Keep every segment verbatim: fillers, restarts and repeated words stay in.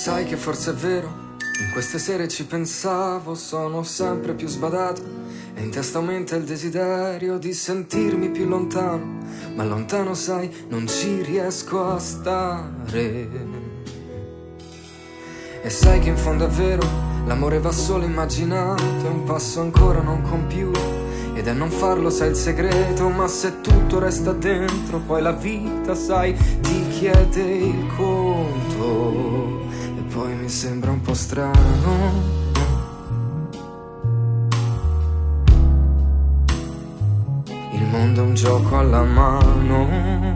sai che forse è vero, in queste sere ci pensavo, sono sempre più sbadato e in testa aumenta il desiderio di sentirmi più lontano, ma lontano sai non ci riesco a stare. E sai che in fondo è vero, l'amore va solo immaginato, è un passo ancora non compiuto ed è non farlo sai il segreto, ma se tutto resta dentro poi la vita sai ti chiede il conto. E poi mi sembra un po' strano il mondo è un gioco alla mano.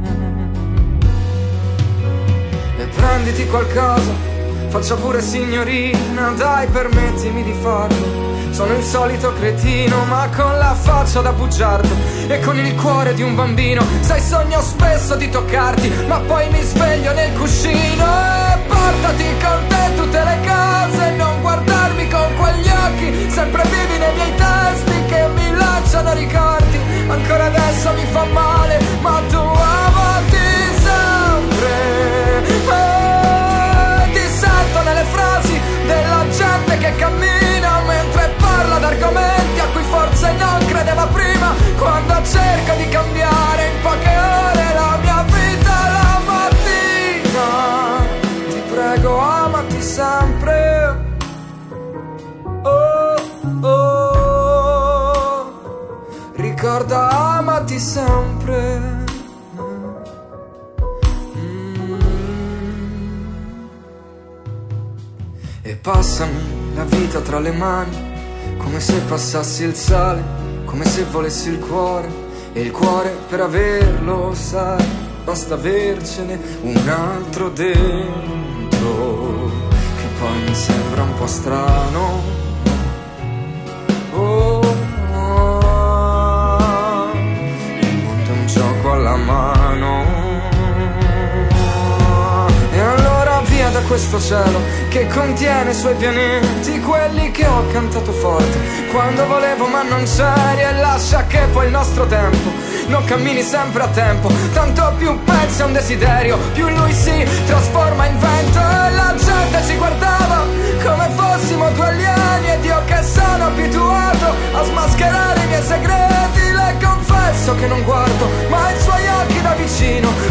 E prenditi qualcosa, faccia pure signorina, dai permettimi di farlo. Sono il solito cretino ma con la faccia da bugiardo e con il cuore di un bambino. Sai sogno spesso di toccarti ma poi mi sveglio nel cuscino. E portati con te tutte le cose, non guardarmi con quegli occhi sempre vivi nei miei testi che mi lanciano ricordi. Ancora adesso mi fa male ma tu amati sempre. E ti sento nelle frasi della gente che cammina mentre parla d'argomenti a cui forse non credeva prima. Quando cerco di cambiare in poche ore la mia vita la mattina, ti prego amati sempre. Oh, oh, ricorda amati sempre. E passami la vita tra le mani come se passassi il sale, come se volessi il cuore. E il cuore per averlo sai basta avercene un altro dentro. Che poi mi sembra un po' strano. Oh, oh, il mondo è un gioco alla mano. E allora via da questo cielo che contiene i suoi pianeti, quelli che ho cantato forte quando volevo ma non c'eri. E lascia che poi il nostro tempo non cammini sempre a tempo, tanto più pezzi è un desiderio più lui si trasforma in vento. E la gente ci guardava come fossimo due alieni ed io che sono abituato a smascherare i miei segreti le confesso che non guardo mai i suoi occhi da vicino